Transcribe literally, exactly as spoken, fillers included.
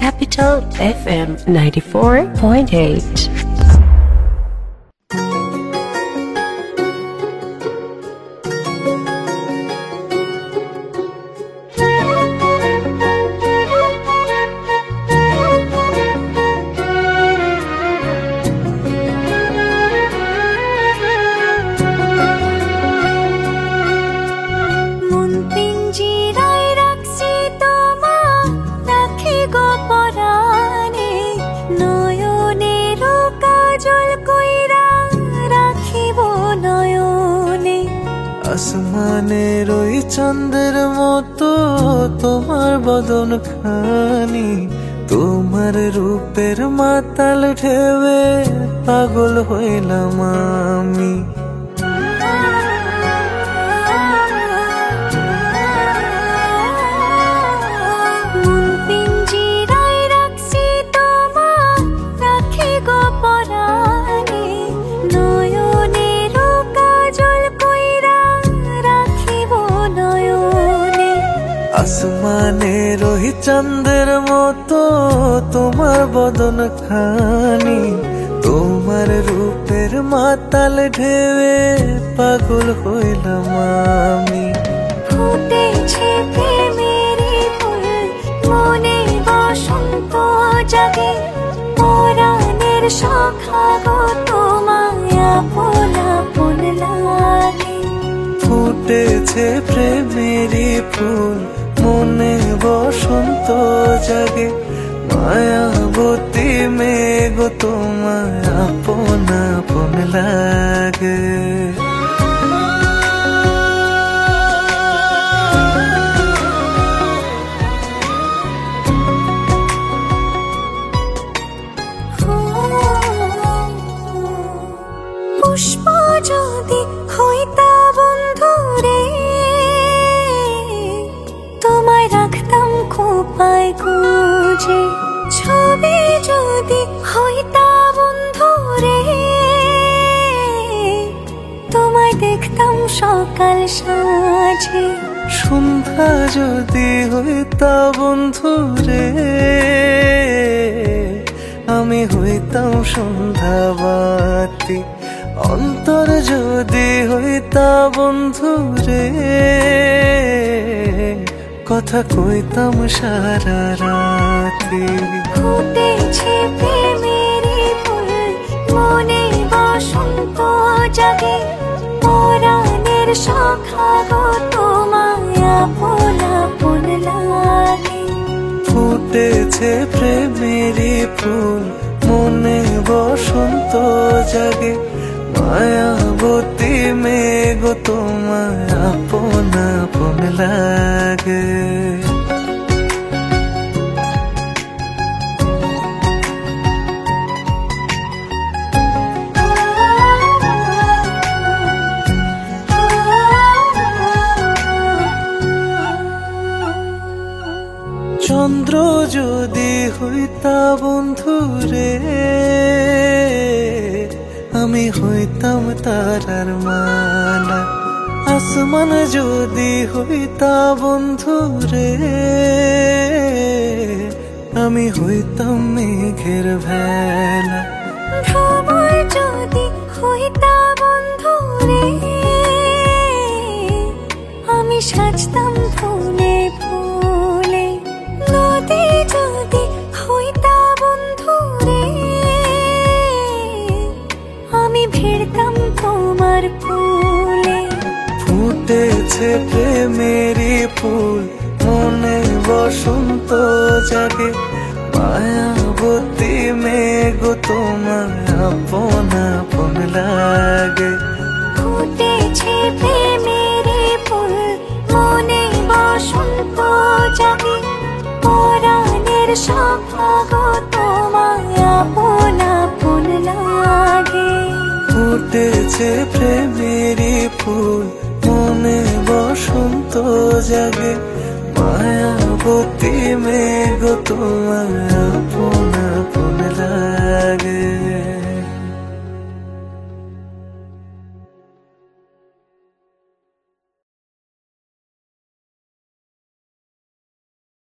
Capital F M ninety-four point eight. আসমানের ওই চাঁদের মতো তোমার বদন খানি, তোমার রূপের মাতাল ঢেবে পাগল হইলাম আমি। আসমানের ওই চাঁদের মতো তোমার বদন খানি, তোমার রূপের মাতাল ঢেবে পাগল হইলাম আমি। ফুটেছে প্রেমেরই ফুল, মনে বসন্ত জাগে, পরাণের সখা গো তোমায় আপন আপন লাগে। ফুটেছে প্রেমেরই ফুল, মনে বসন্ত জাগে, মায়াবতী মেঘ তোমায় আপন আপন লাগে। পুষ্প যদি হইতা বন্ধু রে, তোমায় রাখতাম খোপায় গুজে। ছবি যদি হইতা বন্ধু রে, তোমায় দেখতাম সকাল সাঁঝে। সন্ধ্যা যদি হইতা বন্ধু রে, আমি হইতাম সন্ধ্যাবাতি। অন্তর যদি হইতা বন্ধু রে, কথা কইতাম সারা রাতি। ফুটেছে প্রেমেরই ফুল, মনে বসন্ত জাগে, পরাণের সখা গো তোমায় আপন আপন লাগে। ফুটেছে প্রেমেরই ফুল, মনে বসন্ত জাগে, মায়াবতী মেঘ তোমায় আপন আপন লাগে। চন্দ্র যদি হইতা বন্ধু রে, আমি হইতাম তারার মালা। আসমান যদি হইতা বন্ধু রে, আমি হইতাম মেঘের ভেলা। ভ্রমর যদি হইতা বন্ধু রে, আমি সাজতাম ফুলে ফুলে। নদী যদি হইতা বন্ধু রে, আমি ভিড়তাম তোমার ফুলে। ফুটেছে প্রেমেরই ফুল, মনে বসন্ত জাগে, মায়াবতী মেঘ তোমায় আপন আপন লাগে। ফুটেছে প্রেমেরই ফুল, মনে বসন্ত জাগে, পরাণের সখা গো তোমায় আপন আপন লাগে। ফুটেছে প্রেমেরই ফুল, মনে বসন্ত জাগে, মায়াবতী মেঘ তোমায় আপন আপন লাগে।